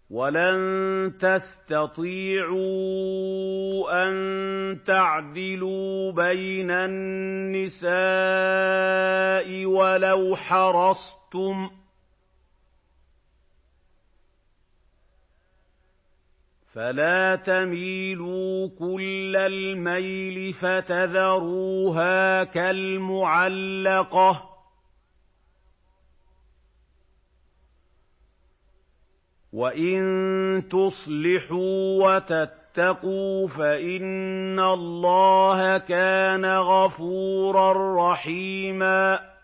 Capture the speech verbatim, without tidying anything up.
وَلَن تَسْتَطِيعُوا أَن تَعْدِلُوا بَيْنَ النِّسَاءِ وَلَوْ حَرَصْتُمْ ۖ فَلَا تَمِيلُوا كُلَّ الْمَيْلِ فَتَذَرُوهَا كَالْمُعَلَّقَةِ ۚ وَإِن تُصْلِحُوا وَتَتَّقُوا فَإِنَّ اللَّهَ كَانَ غَفُورًا رَّحِيمًا